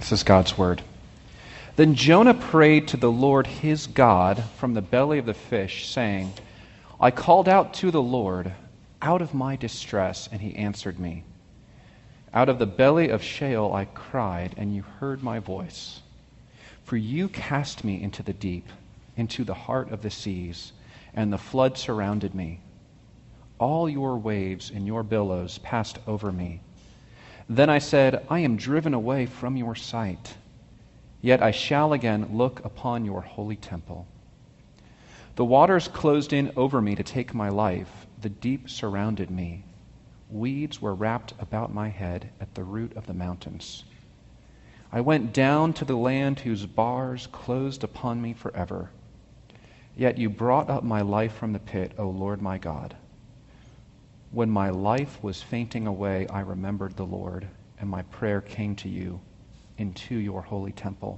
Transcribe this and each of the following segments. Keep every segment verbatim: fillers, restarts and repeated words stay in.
This is God's word. Then Jonah prayed to the Lord his God from the belly of the fish, saying, I called out to the Lord out of my distress, and he answered me. Out of the belly of Sheol I cried, and you heard my voice. For you cast me into the deep, into the heart of the seas, and the flood surrounded me. All your waves and your billows passed over me. Then I said, I am driven away from your sight, yet I shall again look upon your holy temple. The waters closed in over me to take my life. The deep surrounded me. Weeds were wrapped about my head at the root of the mountains. I went down to the land whose bars closed upon me forever. Yet you brought up my life from the pit, O Lord my God. When my life was fainting away, I remembered the Lord, and my prayer came to you into your holy temple.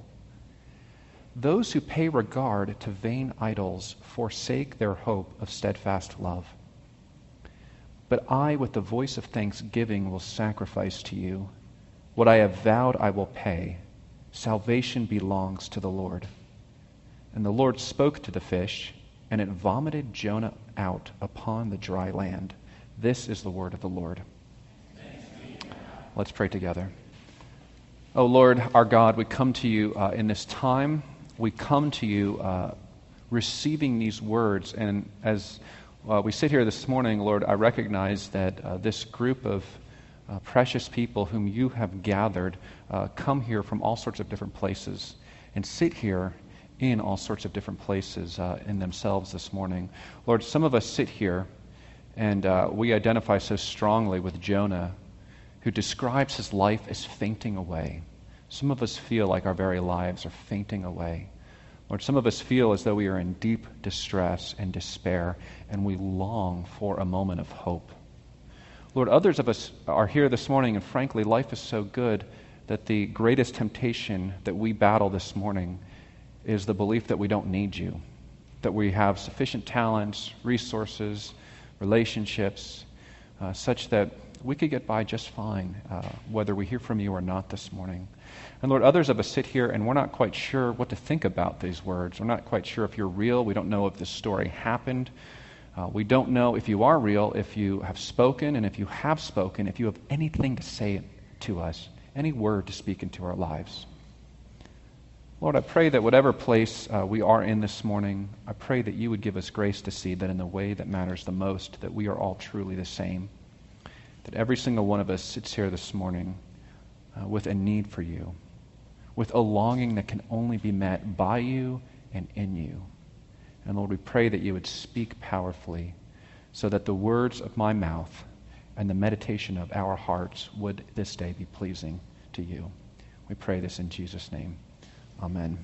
Those who pay regard to vain idols forsake their hope of steadfast love. But I, with the voice of thanksgiving, will sacrifice to you. What I have vowed I will pay. Salvation belongs to the Lord. And the Lord spoke to the fish, and it vomited Jonah out upon the dry land. This is the word of the Lord. Let's pray together. Oh Lord, our God, we come to you uh, in this time. We come to you uh, receiving these words. And as uh, we sit here this morning, Lord, I recognize that uh, this group of uh, precious people whom you have gathered uh, come here from all sorts of different places and sit here in all sorts of different places uh, in themselves this morning. Lord, some of us sit here and uh, we identify so strongly with Jonah, who describes his life as fainting away. Some of us feel like our very lives are fainting away. Lord, some of us feel as though we are in deep distress and despair, and we long for a moment of hope. Lord, others of us are here this morning, and frankly, life is so good that the greatest temptation that we battle this morning is the belief that we don't need you, that we have sufficient talents, resources, relationships, uh, such that we could get by just fine, uh, whether we hear from you or not this morning. And Lord, others of us sit here and we're not quite sure what to think about these words. We're not quite sure if you're real. We don't know if this story happened. Uh, we don't know if you are real, if you have spoken, and if you have spoken, if you have anything to say to us, any word to speak into our lives. Lord, I pray that whatever place uh, we are in this morning, I pray that you would give us grace to see that in the way that matters the most, that we are all truly the same. That every single one of us sits here this morning uh, with a need for you, with a longing that can only be met by you and in you. And Lord, we pray that you would speak powerfully so that the words of my mouth and the meditation of our hearts would this day be pleasing to you. We pray this in Jesus' name. Amen.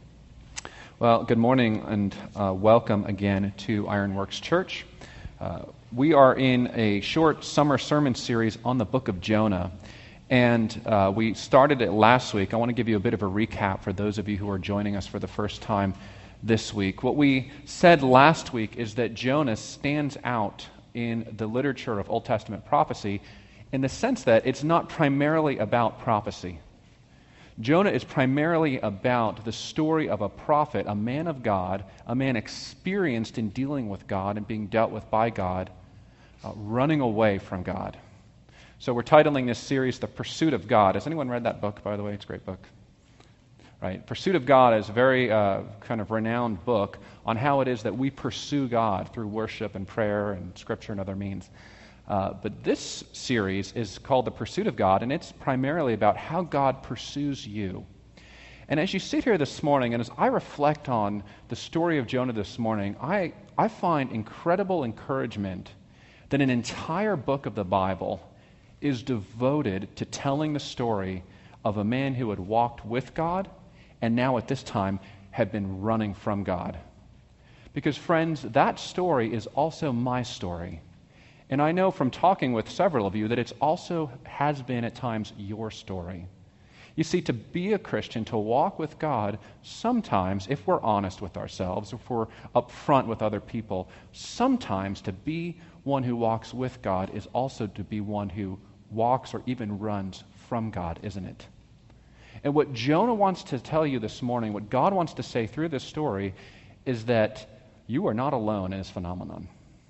Well, good morning and uh, welcome again to Ironworks Church. Uh, we are in a short summer sermon series on the book of Jonah, and uh, we started it last week. I want to give you a bit of a recap for those of you who are joining us for the first time this week. What we said last week is that Jonah stands out in the literature of Old Testament prophecy in the sense that it's not primarily about prophecy. Jonah is primarily about the story of a prophet, a man of God, a man experienced in dealing with God and being dealt with by God, uh, running away from God. So we're titling this series The Pursuit of God. Has anyone read that book, by the way? It's a great book. Right? Pursuit of God is a very uh, kind of renowned book on how it is that we pursue God through worship and prayer and scripture and other means. Uh, but this series is called The Pursuit of God, and it's primarily about how God pursues you. And as you sit here this morning, and as I reflect on the story of Jonah this morning, I, I find incredible encouragement that an entire book of the Bible is devoted to telling the story of a man who had walked with God and now at this time had been running from God. Because friends, that story is also my story. And I know from talking with several of you that it's also has been at times your story. You see, to be a Christian, to walk with God, sometimes, if we're honest with ourselves, if we're upfront with other people, sometimes to be one who walks with God is also to be one who walks or even runs from God, isn't it? And what Jonah wants to tell you this morning, what God wants to say through this story, is that you are not alone in this phenomenon.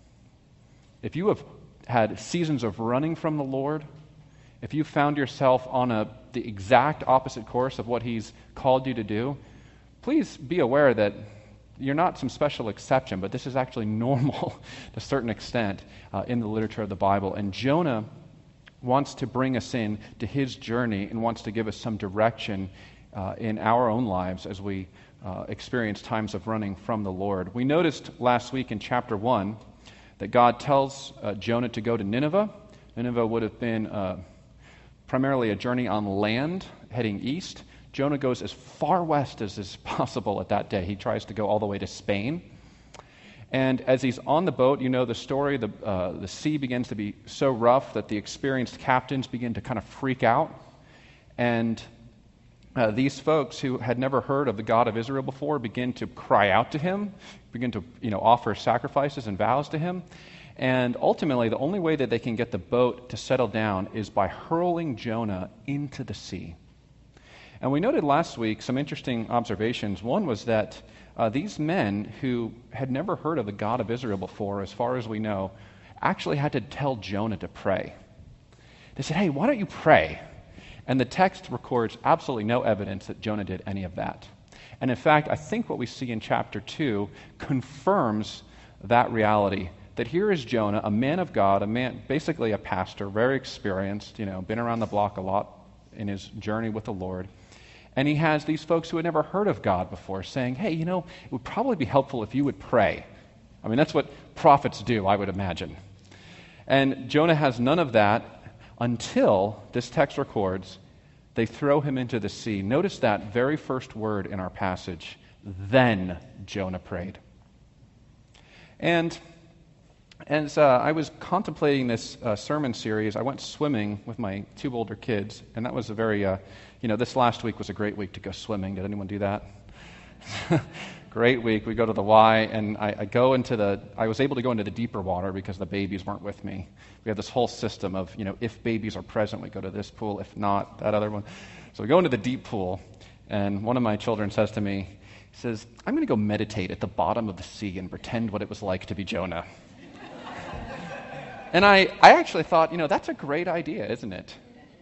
If you have had seasons of running from the Lord, if you found yourself on a, the exact opposite course of what He's called you to do, please be aware that you're not some special exception, but this is actually normal to a certain extent uh, in the literature of the Bible. And Jonah wants to bring us in to his journey and wants to give us some direction uh, in our own lives as we uh, experience times of running from the Lord. We noticed last week in chapter one that God tells uh, Jonah to go to Nineveh. Nineveh would have been uh, primarily a journey on land heading east. Jonah goes as far west as is possible at that day. He tries to go all the way to Spain. And as he's on the boat, you know the story, the, uh, the sea begins to be so rough that the experienced captains begin to kind of freak out. And uh, these folks who had never heard of the God of Israel before begin to cry out to him, begin to you know offer sacrifices and vows to him. And ultimately, the only way that they can get the boat to settle down is by hurling Jonah into the sea. And we noted last week some interesting observations. One was that uh, these men who had never heard of the God of Israel before, as far as we know, actually had to tell Jonah to pray. They said, hey, why don't you pray? And the text records absolutely no evidence that Jonah did any of that. And in fact, I think what we see in chapter two confirms that reality, that here is Jonah, a man of God, a man, basically a pastor, very experienced, you know, been around the block a lot in his journey with the Lord. And he has these folks who had never heard of God before saying, hey, you know, it would probably be helpful if you would pray. I mean, that's what prophets do, I would imagine. And Jonah has none of that until, this text records, they throw him into the sea. Notice that very first word in our passage, then Jonah prayed. And as uh, I was contemplating this uh, sermon series, I went swimming with my two older kids, and that was a very, uh, you know, this last week was a great week to go swimming. Did anyone do that? Great week. We go to the Y, and I, I go into the, I was able to go into the deeper water because the babies weren't with me. We have this whole system of, you know, if babies are present, we go to this pool. If not, that other one. So we go into the deep pool, and one of my children says to me, he says, I'm going to go meditate at the bottom of the sea and pretend what it was like to be Jonah. And I, I actually thought, you know, that's a great idea, isn't it?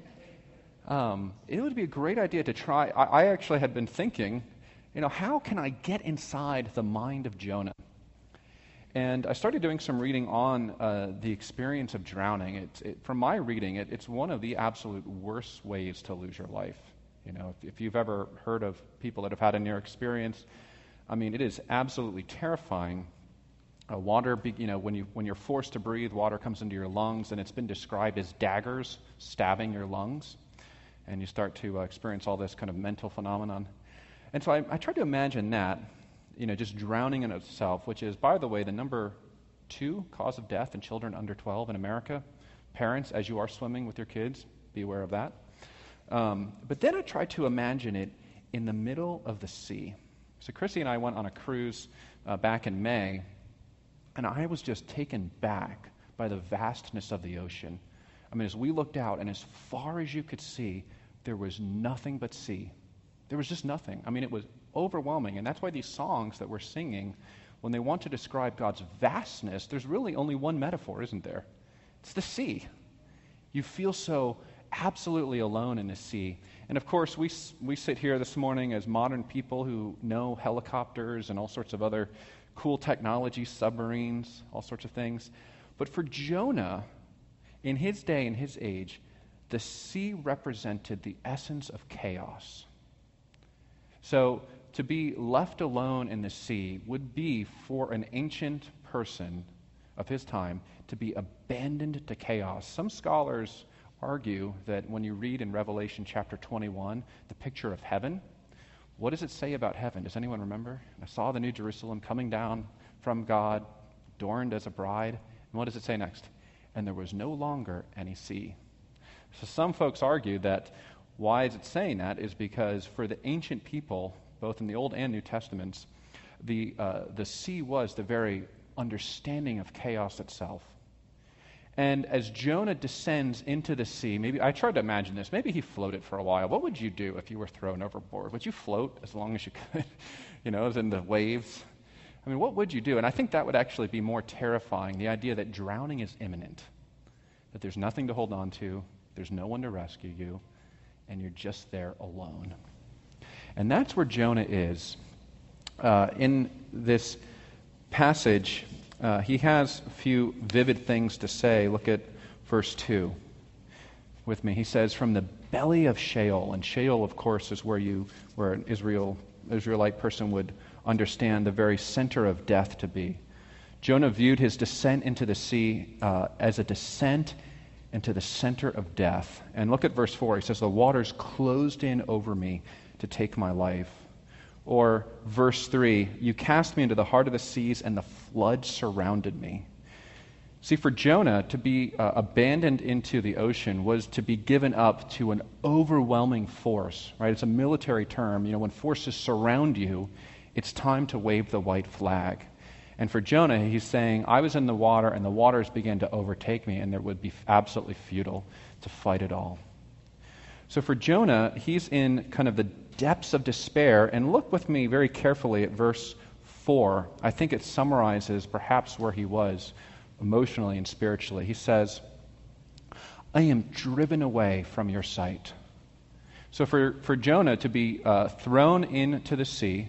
Um, it would be a great idea to try. I, I actually had been thinking, you know, how can I get inside the mind of Jonah? And I started doing some reading on uh, the experience of drowning. It, it, from my reading, it, it's one of the absolute worst ways to lose your life. You know, if, if you've ever heard of people that have had a near experience, I mean, it is absolutely terrifying. Uh, water, be, you know, when you when you're forced to breathe, water comes into your lungs, and it's been described as daggers stabbing your lungs, and you start to uh, experience all this kind of mental phenomenon. And so I, I tried to imagine that, you know, just drowning in itself, which is, by the way, the number two cause of death in children under twelve in America. Parents, as you are swimming with your kids, be aware of that. Um, but then I tried to imagine it in the middle of the sea. So Chrissy and I went on a cruise uh, back in May. And I was just taken back by the vastness of the ocean. I mean, as we looked out, and as far as you could see, there was nothing but sea. There was just nothing. I mean, it was overwhelming. And that's why these songs that we're singing, when they want to describe God's vastness, there's really only one metaphor, isn't there? It's the sea. You feel so absolutely alone in the sea. And of course, we we sit here this morning as modern people who know helicopters and all sorts of other cool technology, submarines, all sorts of things. But for Jonah, in his day and his age, the sea represented the essence of chaos. So to be left alone in the sea would be, for an ancient person of his time, to be abandoned to chaos. Some scholars argue that when you read in Revelation chapter twenty-one, the picture of heaven, what does it say about heaven? Does anyone remember? I saw the New Jerusalem coming down from God, adorned as a bride. And what does it say next? And there was no longer any sea. So some folks argue that why is it saying that is because for the ancient people, both in the Old and New Testaments, the uh, the sea was the very understanding of chaos itself. And as Jonah descends into the sea, maybe I tried to imagine this. Maybe he floated for a while. What would you do if you were thrown overboard? Would you float as long as you could, you know, as in the waves? I mean, what would you do? And I think that would actually be more terrifying, the idea that drowning is imminent, that there's nothing to hold on to, there's no one to rescue you, and you're just there alone. And that's where Jonah is. Uh, in this passage, uh, he has a few vivid things to say. Look at verse two with me. He says, from the belly of Sheol, and Sheol, of course, is where you, where an Israel, Israelite person would understand the very center of death to be. Jonah viewed his descent into the sea uh, as a descent into the center of death. And look at verse four. He says, the waters closed in over me to take my life. Or verse three, you cast me into the heart of the seas, and the flood surrounded me. See, for Jonah, to be uh, abandoned into the ocean was to be given up to an overwhelming force, right? It's a military term. You know, when forces surround you, it's time to wave the white flag. And for Jonah, he's saying, I was in the water, and the waters began to overtake me, and it would be absolutely futile to fight it all. So for Jonah, he's in kind of the depths of despair. And look with me very carefully at verse four. I think it summarizes perhaps where he was emotionally and spiritually. He says, I am driven away from your sight. So for, for Jonah to be uh, thrown into the sea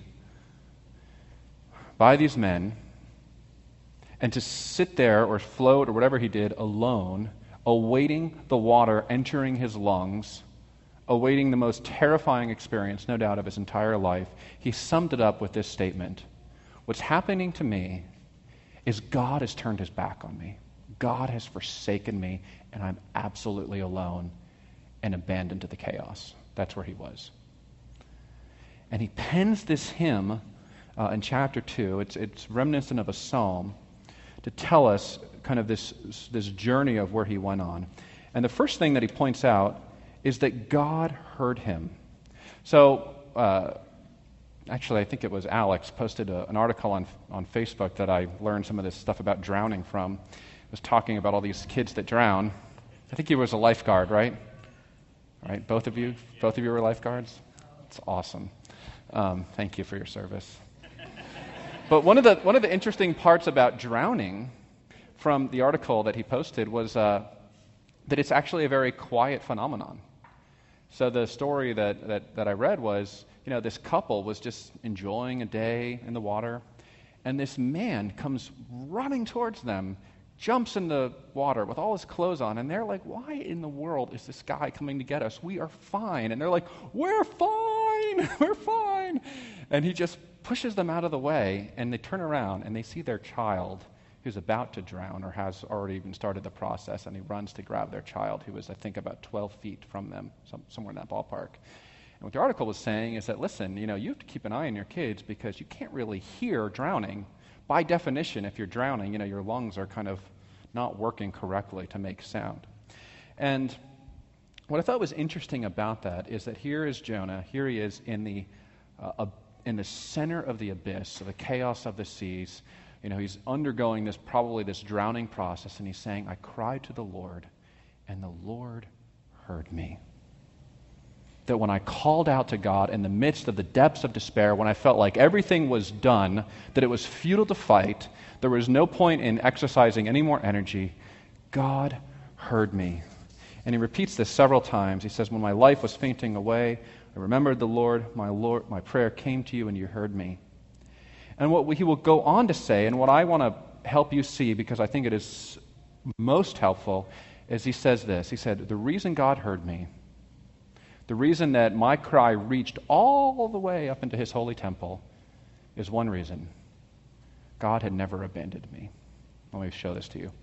by these men, and to sit there or float or whatever he did alone, awaiting the water entering his lungs, awaiting the most terrifying experience, no doubt, of his entire life, he summed it up with this statement. What's happening to me is God has turned his back on me. God has forsaken me, and I'm absolutely alone and abandoned to the chaos. That's where he was. And he pens this hymn uh, in chapter two. It's, it's reminiscent of a psalm to tell us kind of this, this journey of where he went on. And the first thing that he points out is that God heard him. So, uh, actually, I think it was Alex posted a, an article on on Facebook that I learned some of this stuff about drowning from. It was talking about all these kids that drown. I think he was a lifeguard, right? Right, both of you? Both of you were lifeguards? That's awesome. Um, thank you for your service. But one of the one of the interesting parts about drowning from the article that he posted was uh, that it's actually a very quiet phenomenon. So the story that, that, that I read was, you know, this couple was just enjoying a day in the water, and this man comes running towards them, jumps in the water with all his clothes on, and they're like, why in the world is this guy coming to get us? We are fine. And they're like, we're fine, we're fine. And he just pushes them out of the way, and they turn around, and they see their child who's about to drown or has already even started the process, and he runs to grab their child, who was, I think, about twelve feet from them, some, somewhere in that ballpark. And what the article was saying is that, listen, you know, you have to keep an eye on your kids because you can't really hear drowning. By definition, if you're drowning, you know, your lungs are kind of not working correctly to make sound. And what I thought was interesting about that is that here is Jonah, here he is in the uh, in the center of the abyss, of the chaos of the seas. You know, he's undergoing this, probably this drowning process, and he's saying, I cried to the Lord, and the Lord heard me. That when I called out to God in the midst of the depths of despair, when I felt like everything was done, that it was futile to fight, there was no point in exercising any more energy, God heard me. And he repeats this several times. He says, when my life was fainting away, I remembered the Lord, my Lord, my prayer came to you, and you heard me. And what he will go on to say, and what I want to help you see, because I think it is most helpful, is he says this. He said, the reason God heard me, the reason that my cry reached all the way up into his holy temple is one reason. God had never abandoned me. Let me show this to you.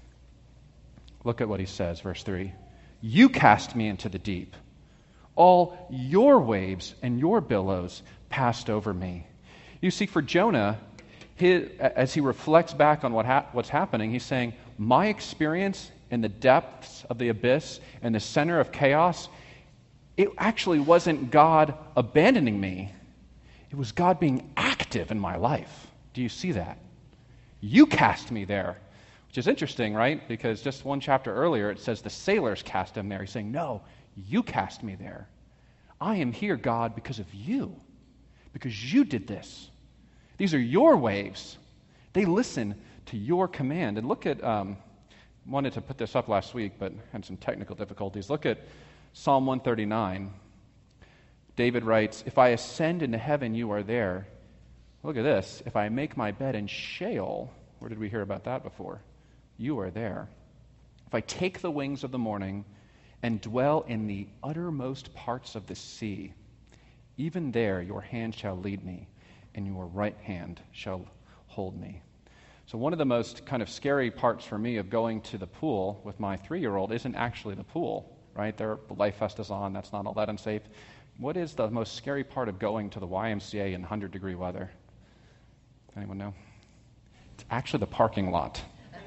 Look at what he says, verse three. You cast me into the deep. All your waves and your billows passed over me. You see, for Jonah, his, as he reflects back on what ha- what's happening, he's saying, my experience in the depths of the abyss and the center of chaos, it actually wasn't God abandoning me. It was God being active in my life. Do you see that? You cast me there. Which is interesting, right? Because just one chapter earlier, it says the sailors cast him there. He's saying, no, you cast me there. I am here, God, because of you. Because you did this. These are your waves. They listen to your command. And look at, um, wanted to put this up last week, but had some technical difficulties. Look at Psalm one thirty-nine. David writes, if I ascend into heaven, you are there. Look at this. If I make my bed in Sheol, where did we hear about that before? You are there. If I take the wings of the morning and dwell in the uttermost parts of the sea, even there your hand shall lead me, and your right hand shall hold me. So one of the most kind of scary parts for me of going to the pool with my three-year-old isn't actually the pool, right? There, the life vest is on. That's not all that unsafe. What is the most scary part of going to the Y M C A in one hundred degree weather? Anyone know? It's actually the parking lot.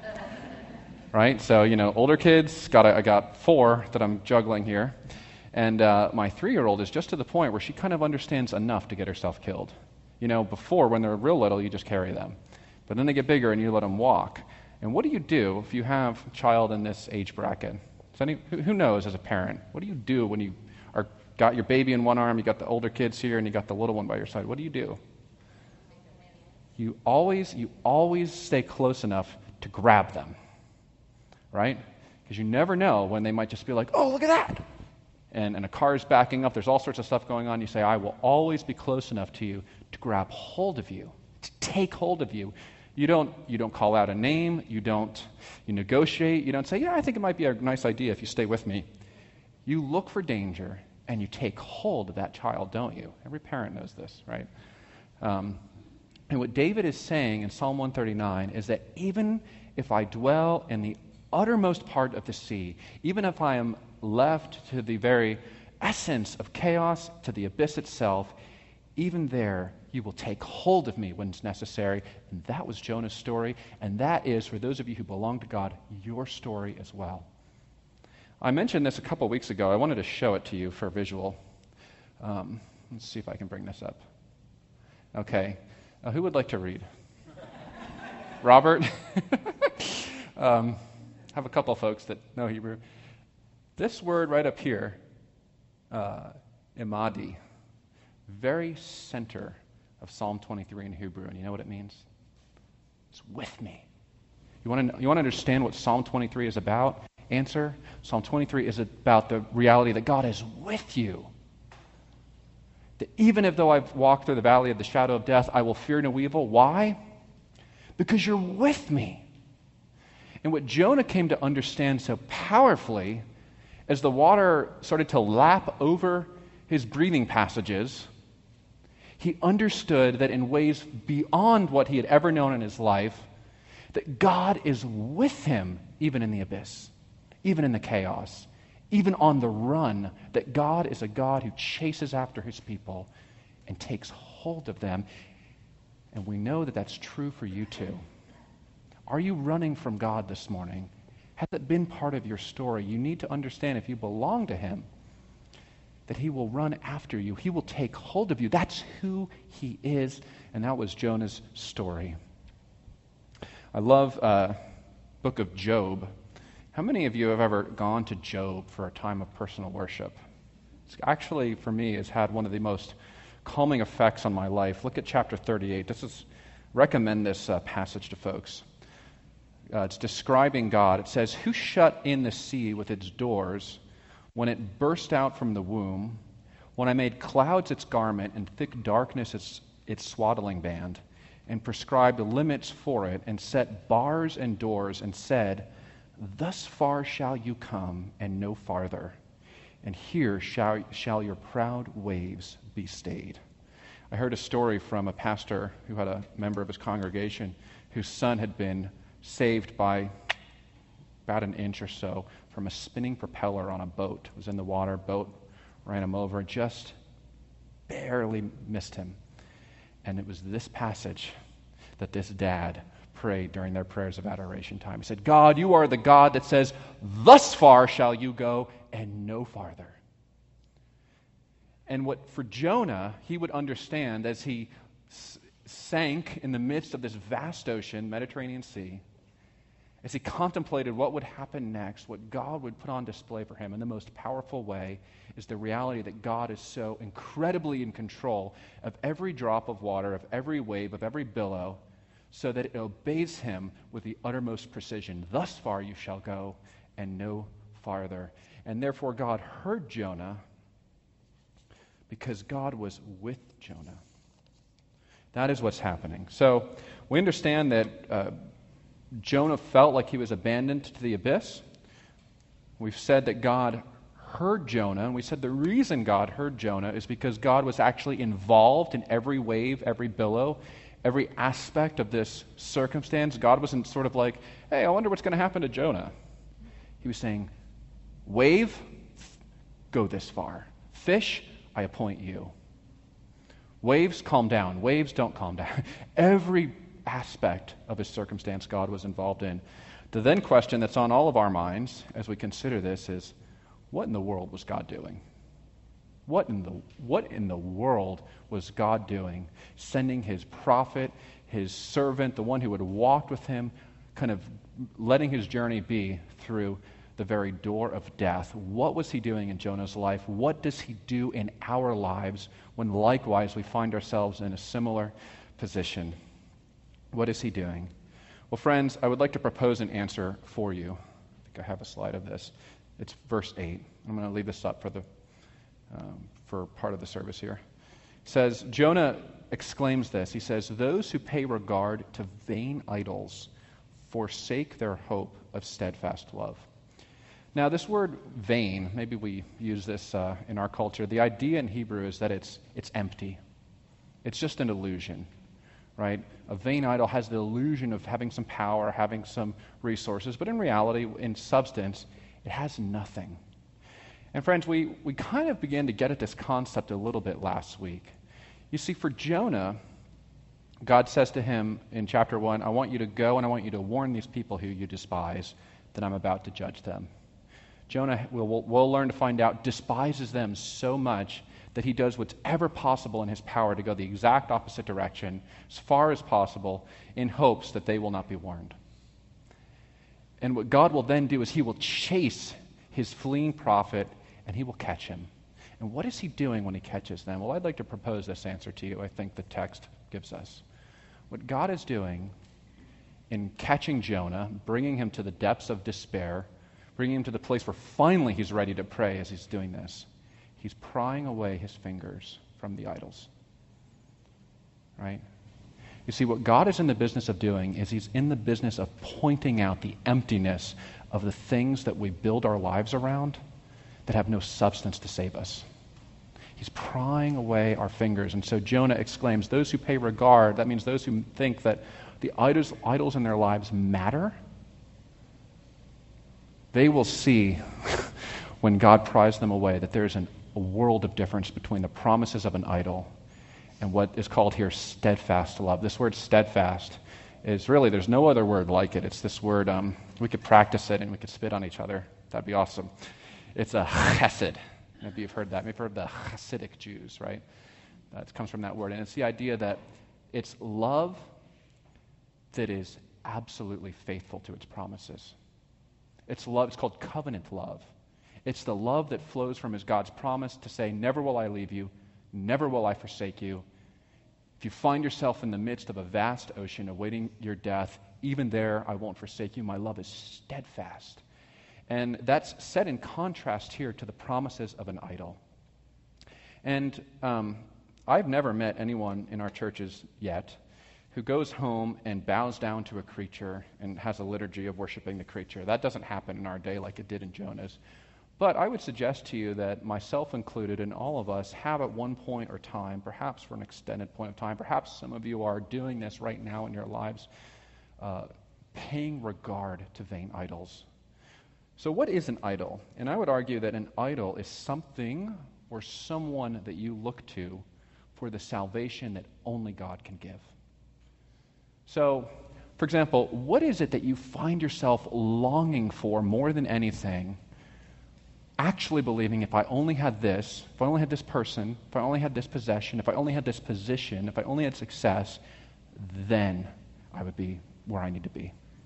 Right? So, you know, older kids, got a, I got four that I'm juggling here. And uh, my three-year-old is just to the point where she kind of understands enough to get herself killed. You know, before, when they're real little, you just carry them. But then they get bigger and you let them walk. And what do you do if you have a child in this age bracket? So any, who knows as a parent? What do you do when you are got your baby in one arm, you got the older kids here, and you got the little one by your side? What do you do? You always, you always stay close enough to grab them, right? Because you never know when they might just be like, oh, look at that. And, and a car's backing up. There's all sorts of stuff going on. You say, I will always be close enough to you to grab hold of you, to take hold of you. You don't, you don't call out a name. You don't, you negotiate. You don't say, yeah, I think it might be a nice idea if you stay with me. You look for danger, and you take hold of that child, don't you? Every parent knows this, right? Um, and what David is saying in Psalm one thirty-nine is that even if I dwell in the uttermost part of the sea, even if I am left to the very essence of chaos, to the abyss itself, even there you will take hold of me when it's necessary. And that was Jonah's story, and that is, for those of you who belong to God, your story as well. I mentioned this a couple weeks ago. I wanted to show it to you for a visual. Um, let's see if I can bring this up. Okay. Uh, who would like to read? Robert? um, have a couple folks that know Hebrew. This word right up here, uh, imadi, very center of Psalm twenty-three in Hebrew. And you know what it means? It's with me. You want to you want to understand what Psalm twenty-three is about? Answer, Psalm twenty-three is about the reality that God is with you. That even if though I've walked through the valley of the shadow of death, I will fear no evil. Why? Because you're with me. And what Jonah came to understand so powerfully, as the water started to lap over his breathing passages, he understood that in ways beyond what he had ever known in his life, that God is with him even in the abyss, even in the chaos, even on the run, that God is a God who chases after his people and takes hold of them. And we know that that's true for you too. Are you running from God this morning? Has it been part of your story? You need to understand, if you belong to him, that he will run after you. He will take hold of you. That's who he is. And that was Jonah's story. I love uh book of Job. How many of you have ever gone to Job for a time of personal worship? It's actually, for me, has had one of the most calming effects on my life. Look at chapter thirty-eight. This is recommend this uh, passage to folks. Uh, it's describing God. It says, who shut in the sea with its doors when it burst out from the womb, when I made clouds its garment and thick darkness its, its swaddling band, and prescribed limits for it, and set bars and doors, and said, thus far shall you come, and no farther, and here shall, shall your proud waves be stayed. I heard a story from a pastor who had a member of his congregation whose son had been saved by about an inch or so from a spinning propeller on a boat. It was in the water, boat ran him over, just barely missed him. And it was this passage that this dad prayed during their prayers of adoration time. He said, God, you are the God that says, thus far shall you go and no farther. And what for Jonah, he would understand as he s- sank in the midst of this vast ocean, Mediterranean Sea, as he contemplated what would happen next, what God would put on display for him in the most powerful way, is the reality that God is so incredibly in control of every drop of water, of every wave, of every billow, so that it obeys him with the uttermost precision. Thus far you shall go, and no farther. And therefore God heard Jonah because God was with Jonah. That is what's happening. So we understand that uh, Jonah felt like he was abandoned to the abyss. We've said that God heard Jonah, and we said the reason God heard Jonah is because God was actually involved in every wave, every billow, every aspect of this circumstance. God wasn't sort of like, hey, I wonder what's going to happen to Jonah. He was saying, wave, go this far. Fish, I appoint you. Waves, calm down. Waves, don't calm down. Every aspect of his circumstance God was involved in. The then question that's on all of our minds as we consider this is, what in the world was God doing? What in the what in the world was God doing? Sending his prophet, his servant, the one who had walked with him, kind of letting his journey be through the very door of death. What was he doing in Jonah's life? What does he do in our lives when likewise we find ourselves in a similar position? What is he doing? Well, friends, I would like to propose an answer for you. I think I have a slide of this. It's verse eight. I'm going to leave this up for the um, for part of the service here. It says, Jonah exclaims this. He says, those who pay regard to vain idols forsake their hope of steadfast love. Now, this word vain, maybe we use this uh, in our culture. The idea in Hebrew is that it's it's empty. It's just an illusion. Right? A vain idol has the illusion of having some power, having some resources, but in reality, in substance, it has nothing. And friends, we, we kind of began to get at this concept a little bit last week. You see, for Jonah, God says to him in chapter one, I want you to go and I want you to warn these people who you despise that I'm about to judge them. Jonah, we'll, we'll, we'll learn to find out, despises them so much that he does what's ever possible in his power to go the exact opposite direction, as far as possible, in hopes that they will not be warned. And what God will then do is he will chase his fleeing prophet, and he will catch him. And what is he doing when he catches them? Well, I'd like to propose this answer to you. I think the text gives us. What God is doing in catching Jonah, bringing him to the depths of despair, bringing him to the place where finally he's ready to pray as he's doing this, he's prying away his fingers from the idols. Right? You see, what God is in the business of doing is he's in the business of pointing out the emptiness of the things that we build our lives around that have no substance to save us. He's prying away our fingers. And so Jonah exclaims, those who pay regard, that means those who think that the idols, idols in their lives matter, they will see when God pries them away that there's an, a world of difference between the promises of an idol and what is called here steadfast love. This word steadfast is really, there's no other word like it. It's this word, um, we could practice it and we could spit on each other. That'd be awesome. It's a chesed. Maybe you've heard that. Maybe you've heard the Hasidic Jews, right? That comes from that word. And it's the idea that it's love that is absolutely faithful to its promises. It's love. It's called covenant love. It's the love that flows from his God's promise to say, never will I leave you, never will I forsake you. If you find yourself in the midst of a vast ocean awaiting your death, even there I won't forsake you. My love is steadfast. And that's set in contrast here to the promises of an idol. And um, I've never met anyone in our churches yet who goes home and bows down to a creature and has a liturgy of worshiping the creature. That doesn't happen in our day like it did in Jonah's. But I would suggest to you that myself included and all of us have at one point or time, perhaps for an extended point of time, perhaps some of you are doing this right now in your lives, uh, paying regard to vain idols. So what is an idol? And I would argue that an idol is something or someone that you look to for the salvation that only God can give. So, for example, what is it that you find yourself longing for more than anything, actually believing if I only had this, if I only had this person, if I only had this possession, if I only had this position, if I only had success, then I would be where I need to be.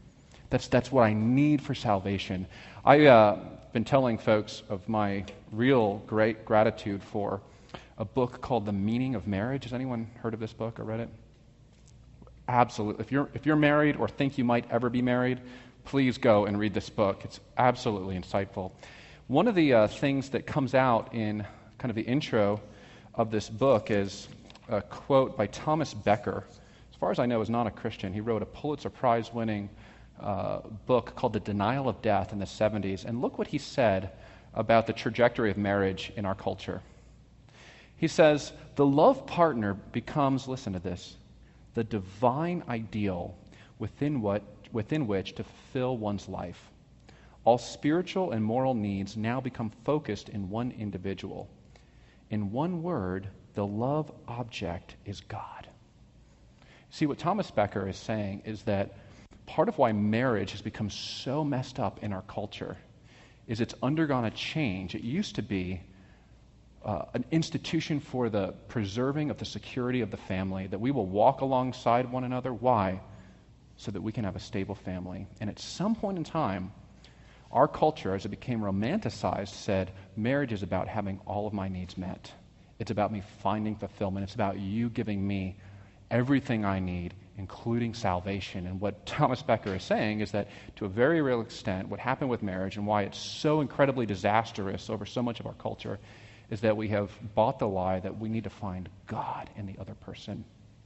That's, that's what I need for salvation. I've uh, been telling folks of my real great gratitude for a book called The Meaning of Marriage. Has anyone heard of this book or read it? Absolutely. If you're, if you're married or think you might ever be married, please go and read this book. It's absolutely insightful. One of the uh, things that comes out in kind of the intro of this book is a quote by Thomas Becker. As far as I know, is not a Christian. He wrote a Pulitzer Prize-winning uh, book called The Denial of Death in the seventies. And look what he said about the trajectory of marriage in our culture. He says, the love partner becomes, listen to this, the divine ideal within what within which to fulfill one's life. All spiritual and moral needs now become focused in one individual. In one word, the love object is God. See, what Thomas Becker is saying is that part of why marriage has become so messed up in our culture is it's undergone a change. It used to be uh, an institution for the preserving of the security of the family, that we will walk alongside one another. Why? So that we can have a stable family. And at some point in time, our culture, as it became romanticized, said, marriage is about having all of my needs met. It's about me finding fulfillment. It's about you giving me everything I need, including salvation. And what Thomas Becker is saying is that, to a very real extent, what happened with marriage and why it's so incredibly disastrous over so much of our culture is that we have bought the lie that we need to find God in the other person.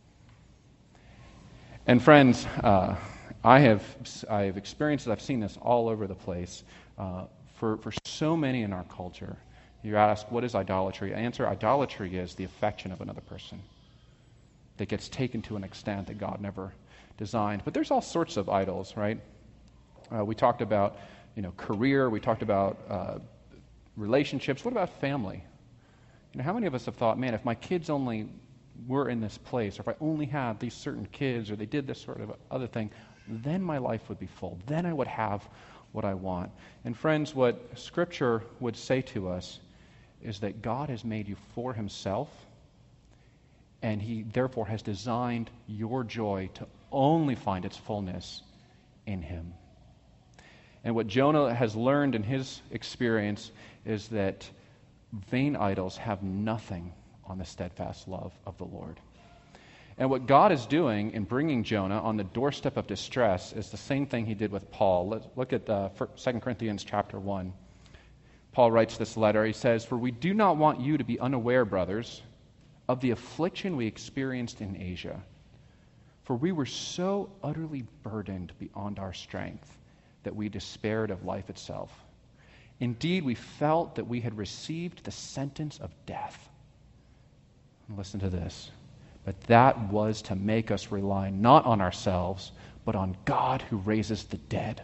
And friends, uh, I have I have experienced this, I've seen this all over the place. Uh, for, for so many in our culture, you ask, what is idolatry? I answer, idolatry is the affection of another person that gets taken to an extent that God never designed. But there's all sorts of idols, right? Uh, we talked about, you know, career. We talked about uh, relationships. What about family? You know, how many of us have thought, man, if my kids only were in this place, or if I only had these certain kids, or they did this sort of other thing, then my life would be full. Then I would have what I want. And friends, what Scripture would say to us is that God has made you for himself, and he therefore has designed your joy to only find its fullness in him. And what Jonah has learned in his experience is that vain idols have nothing on the steadfast love of the Lord. And what God is doing in bringing Jonah on the doorstep of distress is the same thing he did with Paul. Let's look at uh, Second Corinthians chapter one. Paul writes this letter. He says, "For we do not want you to be unaware, brothers, of the affliction we experienced in Asia. For we were so utterly burdened beyond our strength that we despaired of life itself. Indeed, we felt that we had received the sentence of death." And listen to this. "But that was to make us rely not on ourselves, but on God who raises the dead."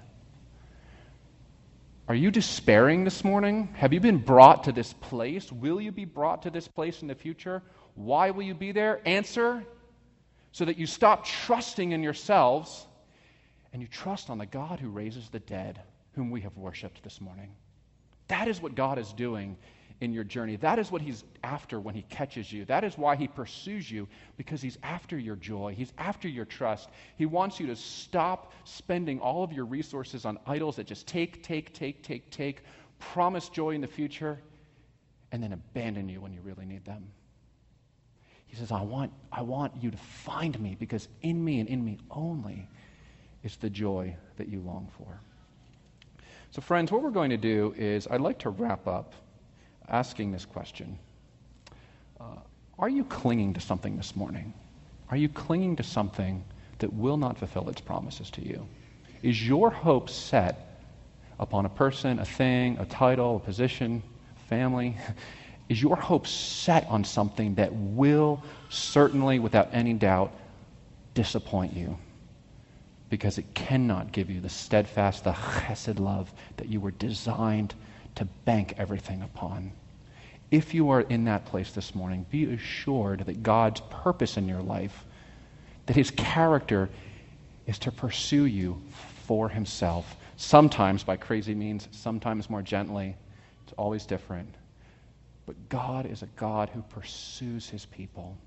Are you despairing this morning? Have you been brought to this place? Will you be brought to this place in the future? Why will you be there? Answer, so that you stop trusting in yourselves and you trust on the God who raises the dead, whom we have worshipped this morning. That is what God is doing in your journey. That is what he's after when he catches you. That is why he pursues you, because he's after your joy. He's after your trust. He wants you to stop spending all of your resources on idols that just take, take, take, take, take, promise joy in the future, and then abandon you when you really need them. He says, I want, I want you to find me, because in me and in me only is the joy that you long for. So friends, what we're going to do is I'd like to wrap up asking this question. Uh, are you clinging to something this morning? Are you clinging to something that will not fulfill its promises to you? Is your hope set upon a person, a thing, a title, a position, family? Is your hope set on something that will certainly, without any doubt, disappoint you? Because it cannot give you the steadfast, the chesed love that you were designed to bank everything upon. If you are in that place this morning, be assured that God's purpose in your life, that his character is to pursue you for himself. Sometimes by crazy means, sometimes more gently. It's always different. But God is a God who pursues his people.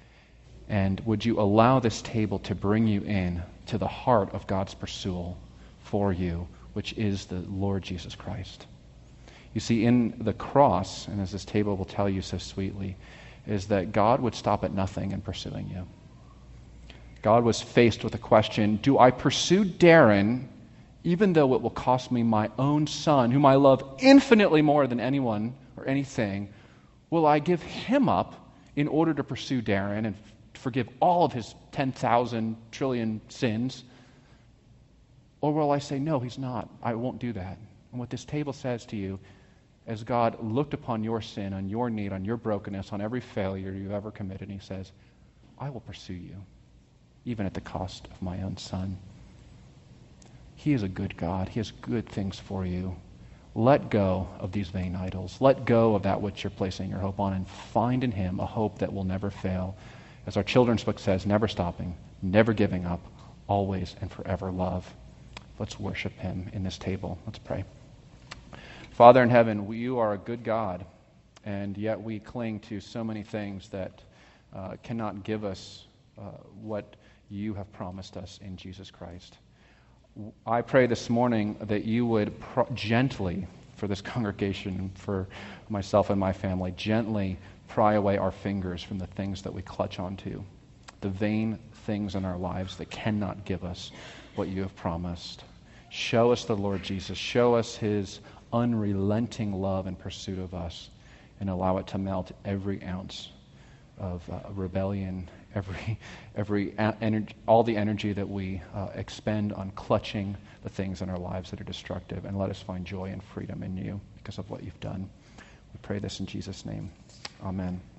And would you allow this table to bring you in to the heart of God's pursuit, for you, which is the Lord Jesus Christ. You see, in the cross, and as this table will tell you so sweetly, is that God would stop at nothing in pursuing you. God was faced with a question, do I pursue Darren even though it will cost me my own son, whom I love infinitely more than anyone or anything? Will I give him up in order to pursue Darren and forgive all of his ten thousand trillion sins? Or will I say, no, he's not. I won't do that. And what this table says to you, as God looked upon your sin, on your need, on your brokenness, on every failure you've ever committed, he says, I will pursue you, even at the cost of my own son. He is a good God. He has good things for you. Let go of these vain idols. Let go of that which you're placing your hope on and find in him a hope that will never fail. As our children's book says, never stopping, never giving up, always and forever love. Let's worship him in this table. Let's pray. Father in heaven, you are a good God, and yet we cling to so many things that uh, cannot give us uh, what you have promised us in Jesus Christ. I pray this morning that you would pro- gently, for this congregation, for myself and my family, gently pry away our fingers from the things that we clutch onto, the vain things in our lives that cannot give us what you have promised. Show us the Lord Jesus. Show us his unrelenting love and pursuit of us, and allow it to melt every ounce of uh, rebellion, every every a- energy, all the energy that we uh, expend on clutching the things in our lives that are destructive, and let us find joy and freedom in you because of what you've done. We pray this in Jesus' name. Amen.